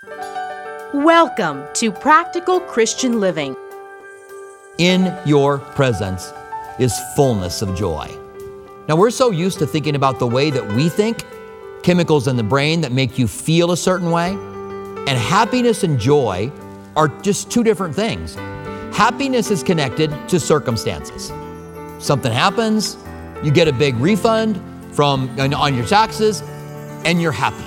Welcome to Practical Christian Living. In your presence is fullness of joy. Now, we're so used to thinking about the way that we think, chemicals in the brain that make you feel a certain way, and happiness and joy are just two different things. Happiness is connected to circumstances. Something happens, you get a big refund on your taxes, and you're happy.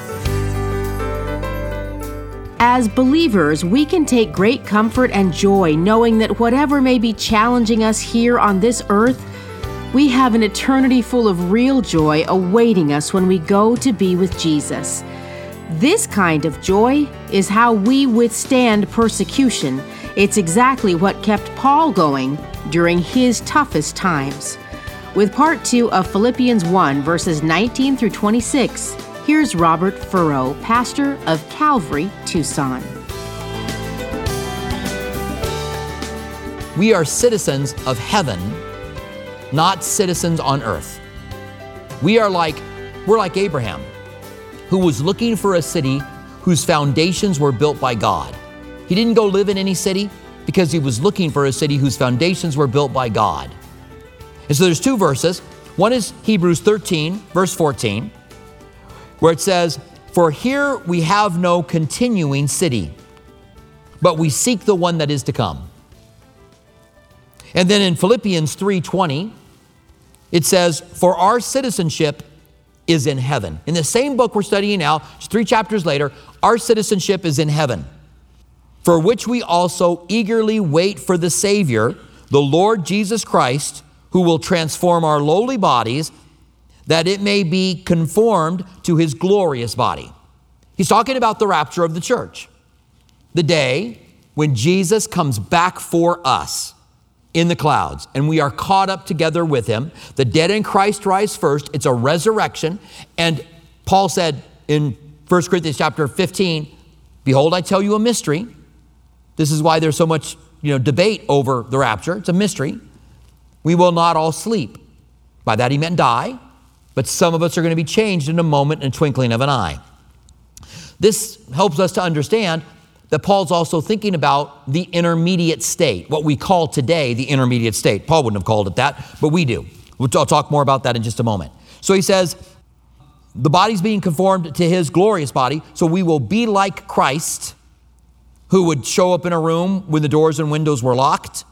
As believers, we can take great comfort and joy knowing that whatever may be challenging us here on this earth, we have an eternity full of real joy awaiting us when we go to be with Jesus. This kind of joy is how we withstand persecution. It's exactly what kept Paul going during his toughest times. With part 2 of Philippians 1, verses 19 through 26, here's Robert Furrow, pastor of Calvary, Tucson. We are citizens of heaven, not citizens on earth. We're like Abraham, who was looking for a city whose foundations were built by God. He didn't go live in any city because he was looking for a city whose foundations were built by God. And so there's two verses. One is Hebrews 13, verse 14, where it says, "For here we have no continuing city, but we seek the one that is to come." And then in Philippians 3:20, it says, "For our citizenship is in heaven." In the same book we're studying now, just 3 chapters later, our citizenship is in heaven, "for which we also eagerly wait for the Savior, the Lord Jesus Christ, who will transform our lowly bodies, that it may be conformed to his glorious body." He's talking about the rapture of the church, the day when Jesus comes back for us in the clouds, and we are caught up together with him. The dead in Christ rise first. It's a resurrection. And Paul said in 1 Corinthians chapter 15, "Behold, I tell you a mystery." This is why there's so much debate over the rapture. It's a mystery. "We will not all sleep." By that he meant die. But some of us are going to be changed in a moment and twinkling of an eye. This helps us to understand that Paul's also thinking about the intermediate state, what we call today the intermediate state. Paul wouldn't have called it that, but we do. I'll talk more about that in just a moment. So he says, the body's being conformed to his glorious body, so we will be like Christ, who would show up in a room when the doors and windows were locked,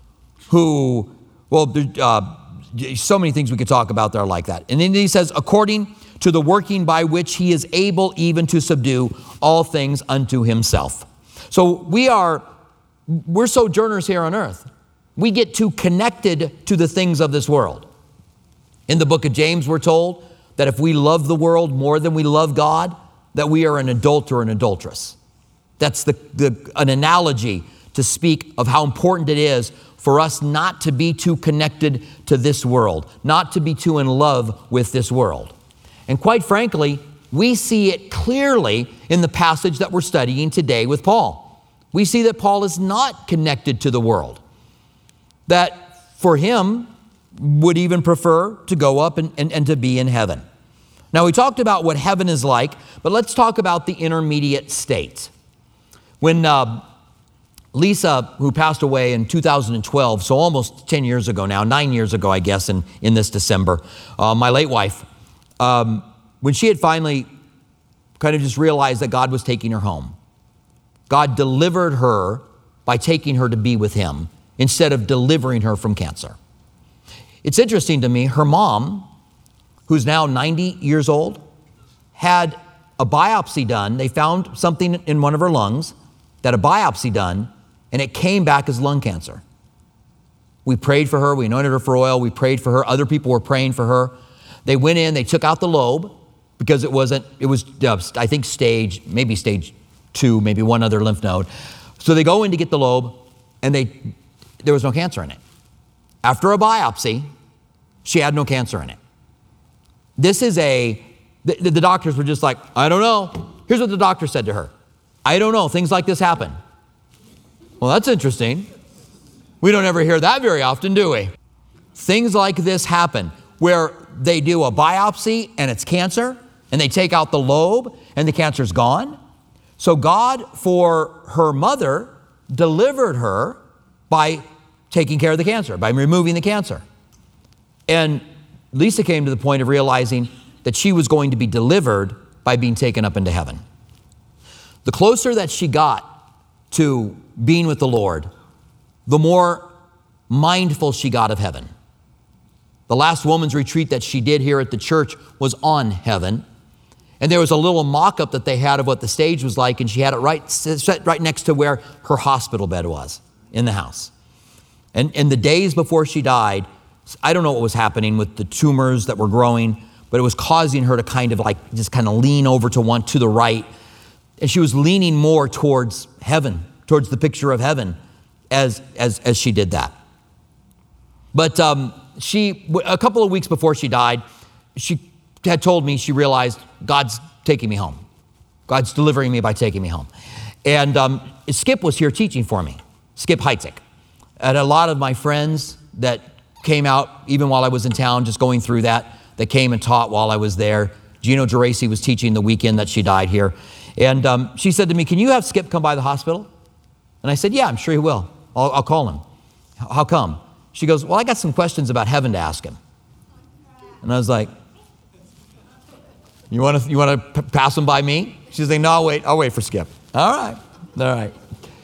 so many things we could talk about that are like that. And then he says, "according to the working by which he is able even to subdue all things unto himself." So we're sojourners here on earth. We get too connected to the things of this world. In the book of James, we're told that if we love the world more than we love God, that we are an adulterer and adulteress. That's an analogy to speak of how important it is for us not to be too connected to this world, not to be too in love with this world. And quite frankly, we see it clearly in the passage that we're studying today with Paul. We see that Paul is not connected to the world, that for him would even prefer to go up and to be in heaven. Now, we talked about what heaven is like, but let's talk about the intermediate state. When Lisa, who passed away in 2012, so almost 10 years ago now, 9 years ago, I guess, in this December, my late wife, when she had finally kind of just realized that God was taking her home, God delivered her by taking her to be with him instead of delivering her from cancer. It's interesting to me, her mom, who's now 90 years old, had a biopsy done. They found something in one of her lungs, that a biopsy done, and it came back as lung cancer. We prayed for her. We anointed her for oil. We prayed for her. Other people were praying for her. They went in, they took out the lobe because it was, I think, stage 2, maybe one other lymph node. So they go in to get the lobe, and there was no cancer in it. After a biopsy, she had no cancer in it. The doctors were just like, I don't know. Here's what the doctor said to her. I don't know. Things like this happen. Well, that's interesting. We don't ever hear that very often, do we? Things like this happen where they do a biopsy and it's cancer, and they take out the lobe and the cancer's gone. So God, for her mother, delivered her by taking care of the cancer, by removing the cancer. And Lisa came to the point of realizing that she was going to be delivered by being taken up into heaven. The closer that she got to being with the Lord, the more mindful she got of heaven. The last woman's retreat that she did here at the church was on heaven. And there was a little mock-up that they had of what the stage was like, and she had it set right next to where her hospital bed was in the house. And in the days before she died, I don't know what was happening with the tumors that were growing, but it was causing her to kind of lean over to the right. And she was leaning more towards heaven, towards the picture of heaven as she did that. But a couple of weeks before she died, she had told me she realized God's taking me home. God's delivering me by taking me home. And Skip was here teaching for me, Skip Heitzig. And a lot of my friends that came out, even while I was in town, just going through that came and taught while I was there. Gino Geraci was teaching the weekend that she died here. And she said to me, "Can you have Skip come by the hospital?" And I said, "Yeah, I'm sure he will. I'll call him." "How come?" She goes, "Well, I got some questions about heaven to ask him." And I was like, You want to pass him by me? She's like, "No, I'll wait for Skip." All right.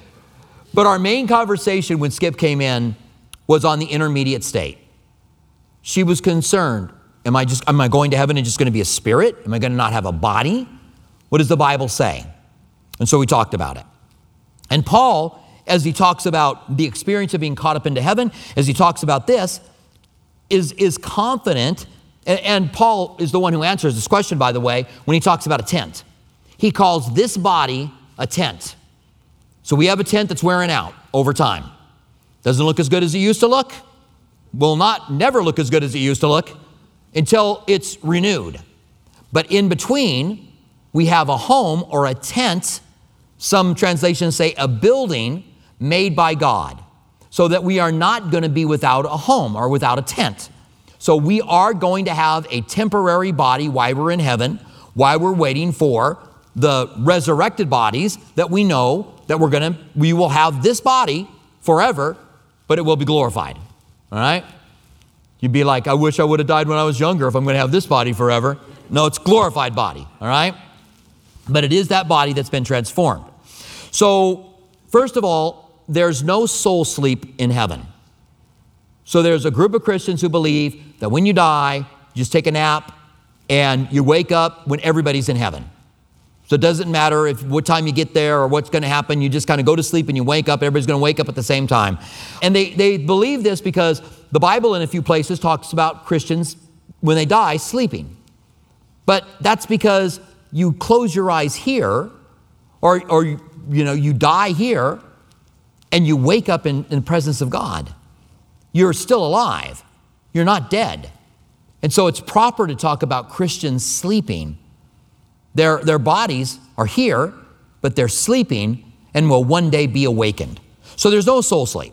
But our main conversation when Skip came in was on the intermediate state. She was concerned. Am I going to heaven and just going to be a spirit? Am I going to not have a body? What does the Bible say? And so we talked about it. And Paul, as he talks about the experience of being caught up into heaven, as he talks about this, is confident. And Paul is the one who answers this question, by the way, when he talks about a tent. He calls this body a tent. So we have a tent that's wearing out over time. Doesn't look as good as it used to look. Will never look as good as it used to look until it's renewed. But in between, we have a home or a tent. Some translations say a building made by God, so that we are not going to be without a home or without a tent. So we are going to have a temporary body while we're in heaven, while we're waiting for the resurrected bodies that we know that we will have this body forever, but it will be glorified. All right? You'd be like, "I wish I would have died when I was younger if I'm going to have this body forever." No, it's glorified body. All right? But it is that body that's been transformed. So, first of all, there's no soul sleep in heaven. So there's a group of Christians who believe that when you die, you just take a nap and you wake up when everybody's in heaven. So it doesn't matter what time you get there or what's going to happen. You just kind of go to sleep and you wake up. Everybody's going to wake up at the same time. And they believe this because the Bible in a few places talks about Christians when they die sleeping. But that's because you close your eyes here or you die here and you wake up in the presence of God. You're still alive. You're not dead. And so it's proper to talk about Christians sleeping. Their bodies are here, but they're sleeping and will one day be awakened. So there's no soul sleep.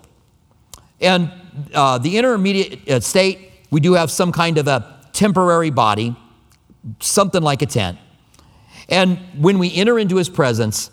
And the intermediate state, we do have some kind of a temporary body, something like a tent. And when we enter into his presence,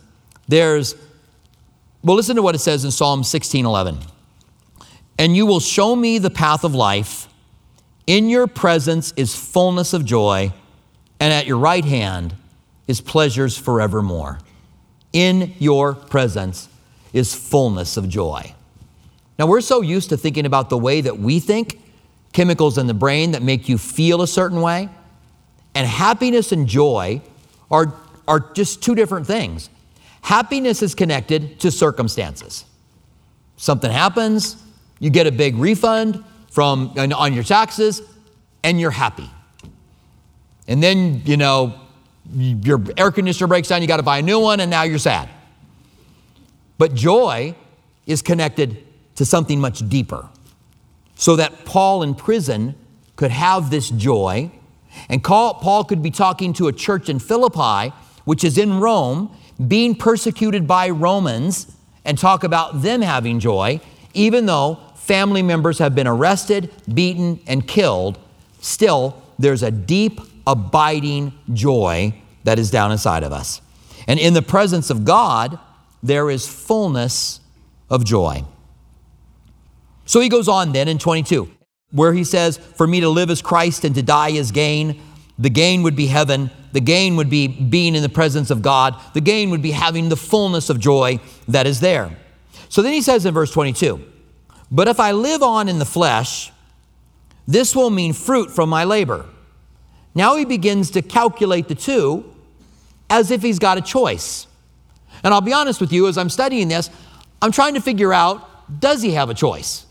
listen to what it says in Psalm 16:11. "And you will show me the path of life. In your presence is fullness of joy, and at your right hand is pleasures forevermore." In your presence is fullness of joy. Now, we're so used to thinking about the way that we think, chemicals in the brain that make you feel a certain way, and happiness and joy are just two different things. Happiness is connected to circumstances. Something happens, you get a big refund on your taxes, and you're happy. And then, your air conditioner breaks down, you got to buy a new one, and now you're sad. But joy is connected to something much deeper. So that Paul in prison could have this joy, and Paul could be talking to a church in Philippi, which is in Rome, being persecuted by Romans, and talk about them having joy, even though family members have been arrested, beaten, and killed. Still, there's a deep, abiding joy that is down inside of us. And in the presence of God, there is fullness of joy. So he goes on then in 22, where he says, for me to live is Christ and to die is gain. The gain would be heaven. The gain would be being in the presence of God. The gain would be having the fullness of joy that is there. So then he says in verse 22, but if I live on in the flesh, this will mean fruit from my labor. Now he begins to calculate the two as if he's got a choice. And I'll be honest with you, as I'm studying this, I'm trying to figure out, does he have a choice?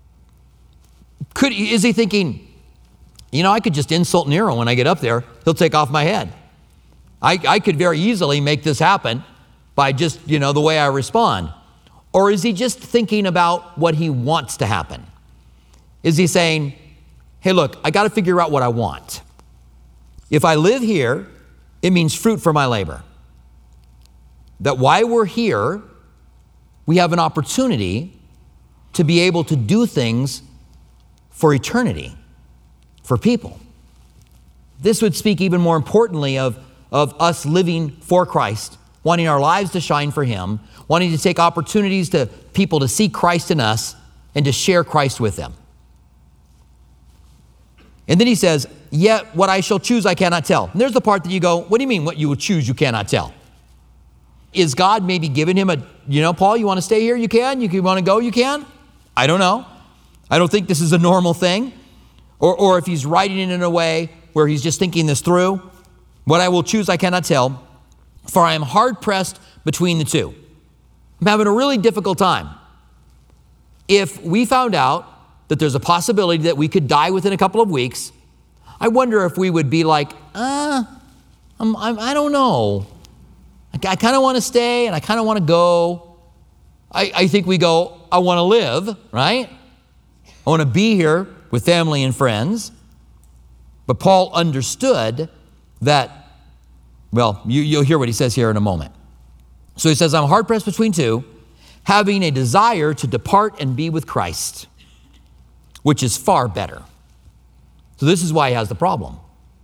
Is he thinking, I could just insult Nero when I get up there. He'll take off my head. I could very easily make this happen by just, the way I respond. Or is he just thinking about what he wants to happen? Is he saying, hey, look, I got to figure out what I want. If I live here, it means fruit for my labor. That while we're here, we have an opportunity to be able to do things for eternity, for people. This would speak even more importantly of us living for Christ, wanting our lives to shine for Him, wanting to take opportunities to people to see Christ in us and to share Christ with them. And then he says, yet what I shall choose I cannot tell. And there's the part that you go, what do you mean what you will choose you cannot tell? Is God maybe giving him Paul, you want to stay here? You can. You want to go? You can. I don't know. I don't think this is a normal thing. Or if he's writing it in a way where he's just thinking this through. What I will choose I cannot tell, for I am hard pressed between the two. I'm having a really difficult time. If we found out that there's a possibility that we could die within a couple of weeks, I wonder if we would be like, I don't know. I kind of want to stay and I kind of want to go. I think we go, I want to live, right? I want to be here with family and friends. But Paul understood that, you'll hear what he says here in a moment. So he says, I'm hard pressed between two, having a desire to depart and be with Christ, which is far better. So this is why he has the problem.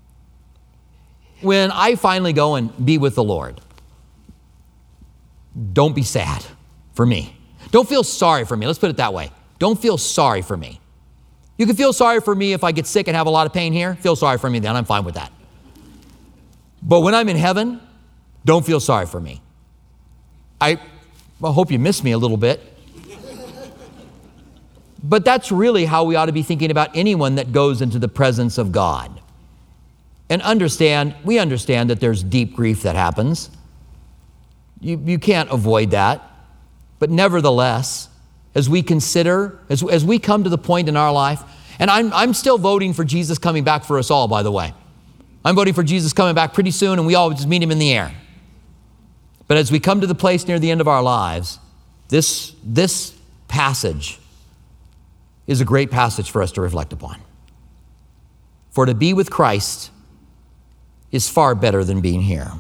When I finally go and be with the Lord, don't be sad for me. Don't feel sorry for me. Let's put it that way. Don't feel sorry for me. You can feel sorry for me if I get sick and have a lot of pain here. Feel sorry for me then. I'm fine with that. But when I'm in heaven, don't feel sorry for me. I hope you miss me a little bit. But that's really how we ought to be thinking about anyone that goes into the presence of God. And we understand that there's deep grief that happens. You can't avoid that. But nevertheless, as we consider, as we come to the point in our life, and I'm still voting for Jesus coming back for us all, by the way. I'm voting for Jesus coming back pretty soon, and we all just meet him in the air. But as we come to the place near the end of our lives, this passage is a great passage for us to reflect upon. For to be with Christ is far better than being here.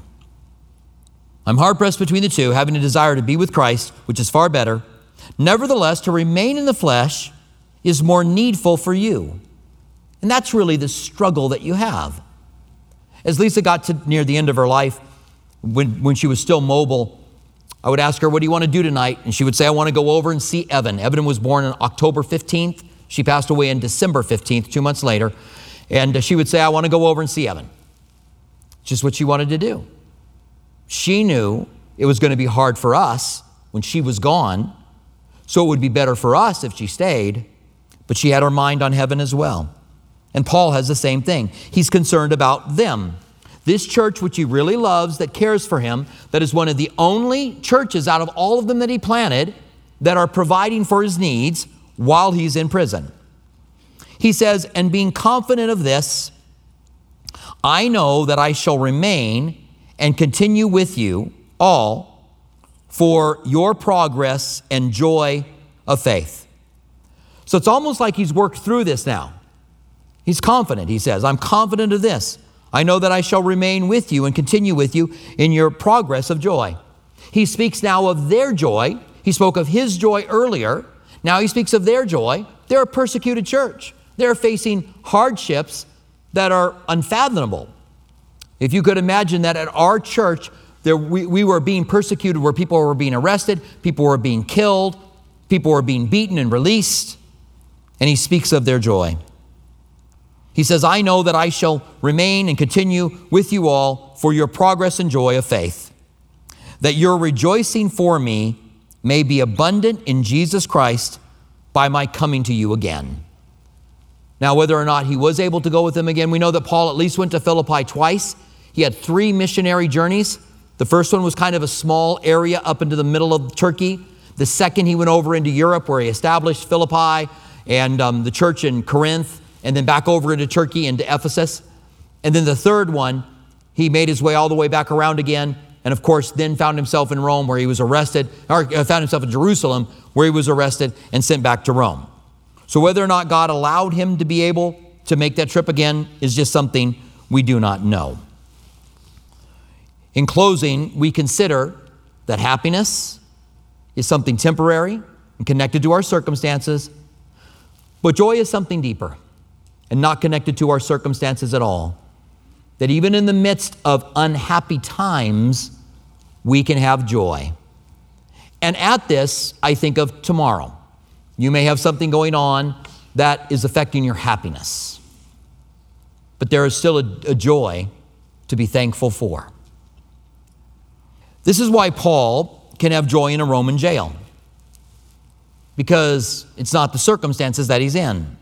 I'm hard pressed between the two, having a desire to be with Christ, which is far better. Nevertheless, to remain in the flesh is more needful for you. And that's really the struggle that you have. As Lisa got to near the end of her life, when she was still mobile, I would ask her, what do you want to do tonight? And she would say, I want to go over and see Evan. Evan was born on October 15th. She passed away on December 15th, 2 months later. And she would say, I want to go over and see Evan. Just what she wanted to do. She knew it was going to be hard for us when she was gone, so it would be better for us if she stayed, but she had her mind on heaven as well. And Paul has the same thing. He's concerned about them. This church, which he really loves, that cares for him, that is one of the only churches out of all of them that he planted that are providing for his needs while he's in prison. He says, and being confident of this, I know that I shall remain and continue with you all for your progress and joy of faith. So it's almost like he's worked through this now. He's confident, he says, I'm confident of this. I know that I shall remain with you and continue with you in your progress of joy. He speaks now of their joy. He spoke of his joy earlier. Now he speaks of their joy. They're a persecuted church. They're facing hardships that are unfathomable. If you could imagine that at our church, we were being persecuted, where people were being arrested, people were being killed, people were being beaten and released. And he speaks of their joy. He says, I know that I shall remain and continue with you all for your progress and joy of faith, that your rejoicing for me may be abundant in Jesus Christ by my coming to you again. Now, whether or not he was able to go with them again, we know that Paul at least went to Philippi twice. He had 3 missionary journeys. The first one was kind of a small area up into the middle of Turkey. The second, he went over into Europe, where he established Philippi and the church in Corinth, and then back over into Turkey, into Ephesus. And then the third one, he made his way all the way back around again, and of course then found himself in Rome, where he was arrested, or found himself in Jerusalem, where he was arrested and sent back to Rome. So whether or not God allowed him to be able to make that trip again is just something we do not know. In closing, we consider that happiness is something temporary and connected to our circumstances, but joy is something deeper and not connected to our circumstances at all. That even in the midst of unhappy times, we can have joy. And at this, I think of tomorrow. You may have something going on that is affecting your happiness, but there is still a joy to be thankful for. This is why Paul can have joy in a Roman jail, because it's not the circumstances that he's in.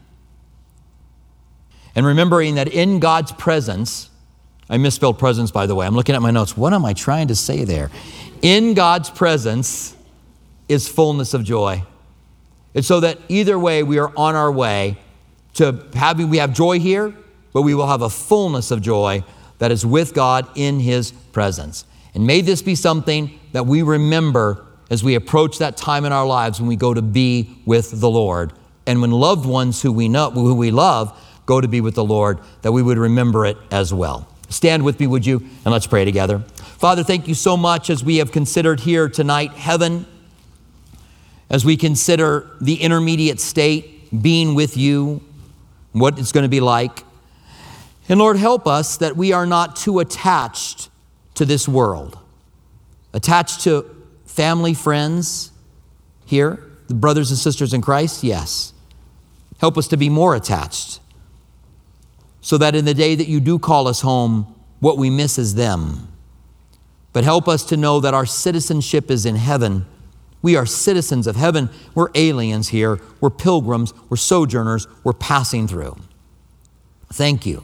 And remembering that in God's presence, I misspelled presence, by the way. I'm looking at my notes. What am I trying to say there? In God's presence is fullness of joy. It's so that either way, we are on our way to we have joy here, but we will have a fullness of joy that is with God in his presence. And may this be something that we remember as we approach that time in our lives when we go to be with the Lord. And when loved ones who we love go to be with the Lord, that we would remember it as well. Stand with me, would you? And let's pray together. Father, thank you so much as we have considered here tonight heaven, as we consider the intermediate state, being with you, what it's going to be like. And Lord, help us that we are not too attached to this world, attached to family, friends here, the brothers and sisters in Christ, yes. Help us to be more attached, so that in the day that you do call us home, what we miss is them. But help us to know that our citizenship is in heaven. We are citizens of heaven. We're aliens here. We're pilgrims. We're sojourners. We're passing through. Thank you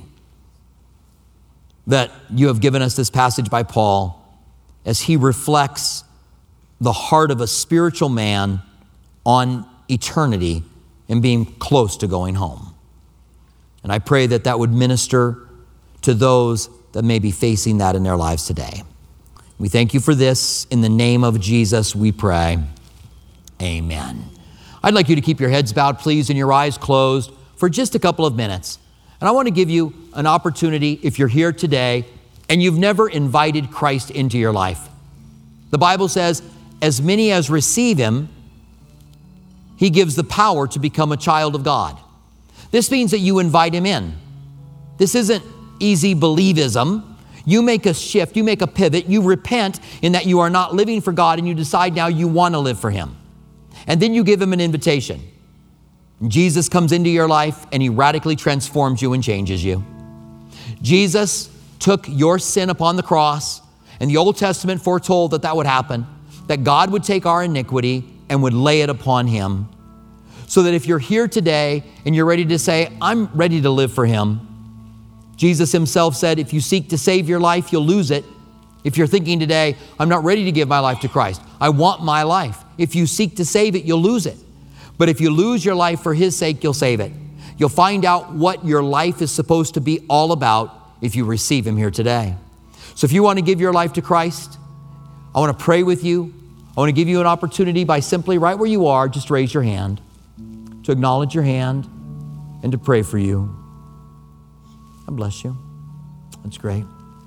that you have given us this passage by Paul as he reflects the heart of a spiritual man on eternity and being close to going home. And I pray that that would minister to those that may be facing that in their lives today. We thank you for this. In the name of Jesus, we pray. Amen. I'd like you to keep your heads bowed, please, and your eyes closed for just a couple of minutes. And I want to give you an opportunity, if you're here today and you've never invited Christ into your life. The Bible says, as many as receive him, he gives the power to become a child of God. This means that you invite him in. This isn't easy believism. You make a shift, you make a pivot, you repent in that you are not living for God and you decide now you want to live for him. And then you give him an invitation. Jesus comes into your life and he radically transforms you and changes you. Jesus took your sin upon the cross, and the Old Testament foretold that that would happen, that God would take our iniquity and would lay it upon him. So that if you're here today and you're ready to say, I'm ready to live for him, Jesus himself said, if you seek to save your life, you'll lose it. If you're thinking today, I'm not ready to give my life to Christ, I want my life. If you seek to save it, you'll lose it. But if you lose your life for his sake, you'll save it. You'll find out what your life is supposed to be all about if you receive him here today. So if you want to give your life to Christ, I want to pray with you. I want to give you an opportunity by simply right where you are, just raise your hand, to acknowledge your hand and to pray for you. God bless you. That's great.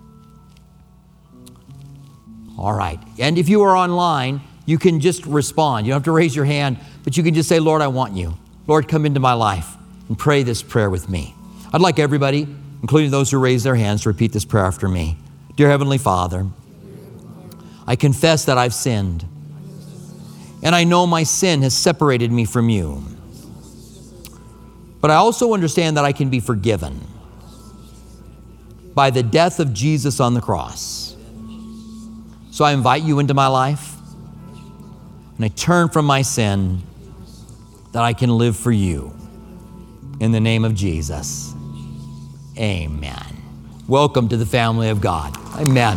All right. And if you are online, you can just respond. You don't have to raise your hand, but you can just say, Lord, I want you. Lord, come into my life and pray this prayer with me. I'd like everybody, including those who raise their hands, to repeat this prayer after me. Dear Heavenly Father, I confess that I've sinned. And I know my sin has separated me from you. But I also understand that I can be forgiven by the death of Jesus on the cross. So I invite you into my life, and I turn from my sin that I can live for you. In the name of Jesus, amen. Welcome to the family of God. Amen.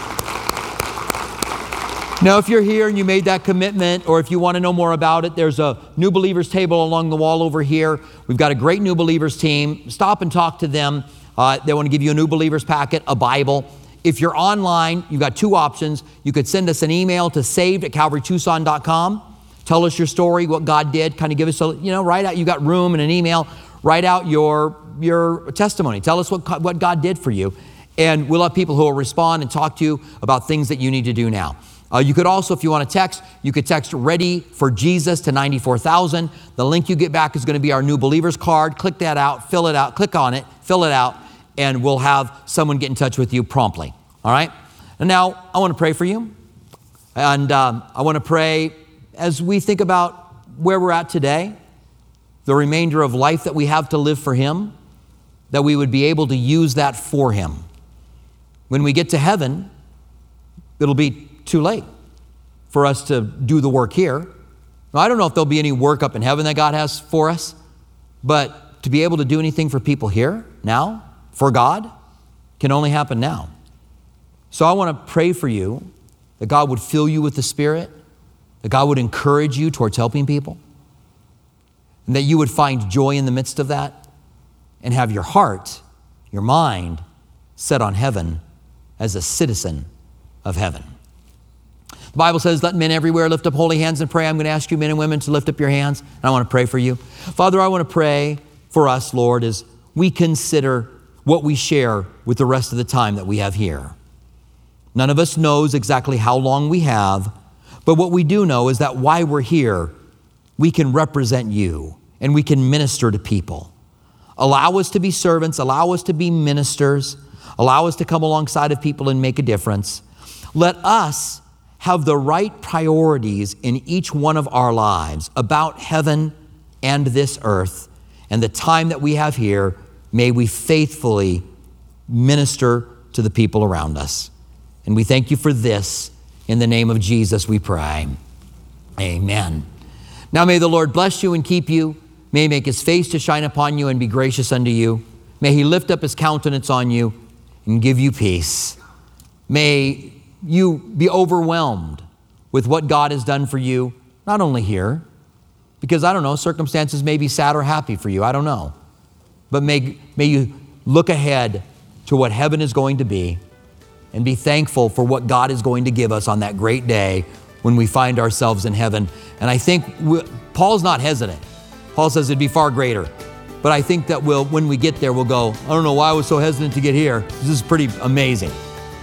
Now, if you're here and you made that commitment, or if you want to know more about it, there's a New Believers table along the wall over here. We've got a great New Believers team. Stop and talk to them. They want to give you a New Believers packet, a Bible. If you're online, you've got two options. You could send us an email to saved@calvarytucson.com. Tell us your story, what God did. Kind of give us a, write out, you got room in an email. Write out your testimony. Tell us what God did for you. And we'll have people who will respond and talk to you about things that you need to do now. You could also, if you want to text, you could text Ready for Jesus to 94,000. The link you get back is going to be our New Believers card. Click that out, fill it out, click on it, fill it out, and we'll have someone get in touch with you promptly. All right? And now I want to pray for you. And I want to pray as we think about where we're at today, the remainder of life that we have to live for Him, that we would be able to use that for Him. When we get to heaven, it'll be too late for us to do the work here. Now, I don't know if there'll be any work up in heaven that God has for us, but to be able to do anything for people here now, for God, can only happen now. So I want to pray for you that God would fill you with the Spirit, that God would encourage you towards helping people, and that you would find joy in the midst of that and have your heart, your mind set on heaven as a citizen of heaven. The Bible says, let men everywhere lift up holy hands and pray. I'm going to ask you men and women to lift up your hands, and I want to pray for you. Father, I want to pray for us, Lord, as we consider what we share with the rest of the time that we have here. None of us knows exactly how long we have, but what we do know is that while we're here, we can represent you and we can minister to people. Allow us to be servants, allow us to be ministers, allow us to come alongside of people and make a difference. Let us have the right priorities in each one of our lives about heaven and this earth and the time that we have here. May we faithfully minister to the people around us. And we thank you for this. In the name of Jesus, we pray. Amen. Now may the Lord bless you and keep you. May He make His face to shine upon you and be gracious unto you. May He lift up His countenance on you and give you peace. May you be overwhelmed with what God has done for you, not only here, because I don't know, circumstances may be sad or happy for you, I don't know. But may you look ahead to what heaven is going to be and be thankful for what God is going to give us on that great day when we find ourselves in heaven. And I think Paul's not hesitant. Paul says it'd be far greater. But I think that when we get there, we'll go, I don't know why I was so hesitant to get here. This is pretty amazing.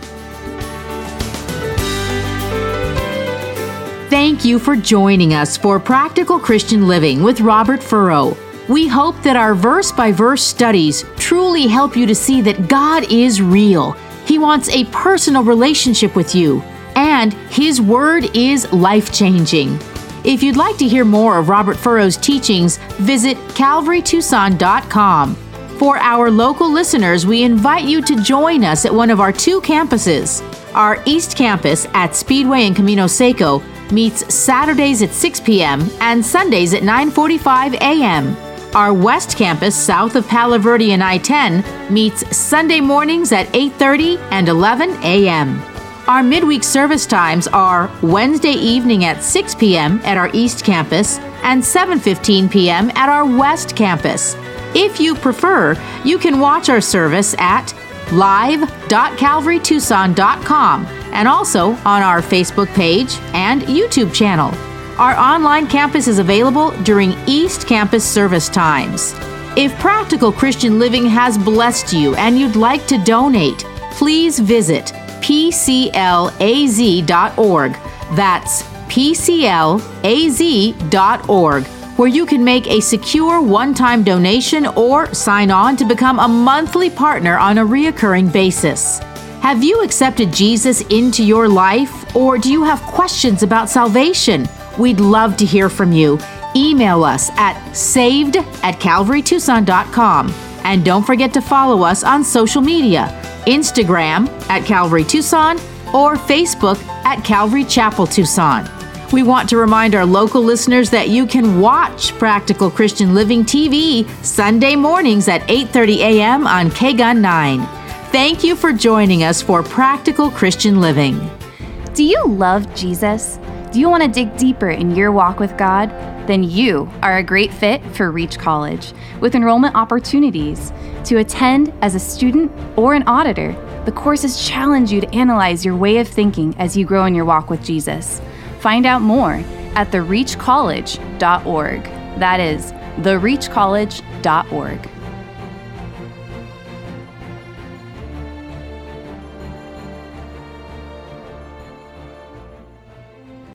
Thank you for joining us for Practical Christian Living with Robert Furrow. We hope that our verse-by-verse studies truly help you to see that God is real. He wants a personal relationship with you, and His Word is life-changing. If you'd like to hear more of Robert Furrow's teachings, visit calvarytucson.com. For our local listeners, we invite you to join us at one of our two campuses. Our East Campus at Speedway and Camino Seco meets Saturdays at 6 p.m. and Sundays at 9:45 a.m. Our West Campus, south of Palo Verde and I-10, meets Sunday mornings at 8:30 and 11 a.m. Our midweek service times are Wednesday evening at 6 p.m. at our East Campus and 7:15 p.m. at our West Campus. If you prefer, you can watch our service at live.calvarytucson.com and also on our Facebook page and YouTube channel. Our online campus is available during East Campus service times. If Practical Christian Living has blessed you and you'd like to donate, please visit pclaz.org. That's pclaz.org, where you can make a secure one-time donation or sign on to become a monthly partner on a reoccurring basis. Have you accepted Jesus into your life, or do you have questions about salvation? We'd love to hear from you. Email us at saved@calvarytucson.com. And don't forget to follow us on social media, Instagram at Calvary Tucson or Facebook at Calvary Chapel Tucson. We want to remind our local listeners that you can watch Practical Christian Living TV Sunday mornings at 8:30 a.m. on KGUN 9. Thank you for joining us for Practical Christian Living. Do you love Jesus? Do you want to dig deeper in your walk with God? Then you are a great fit for Reach College, with enrollment opportunities. To attend as a student or an auditor, the courses challenge you to analyze your way of thinking as you grow in your walk with Jesus. Find out more at thereachcollege.org. That is, thereachcollege.org.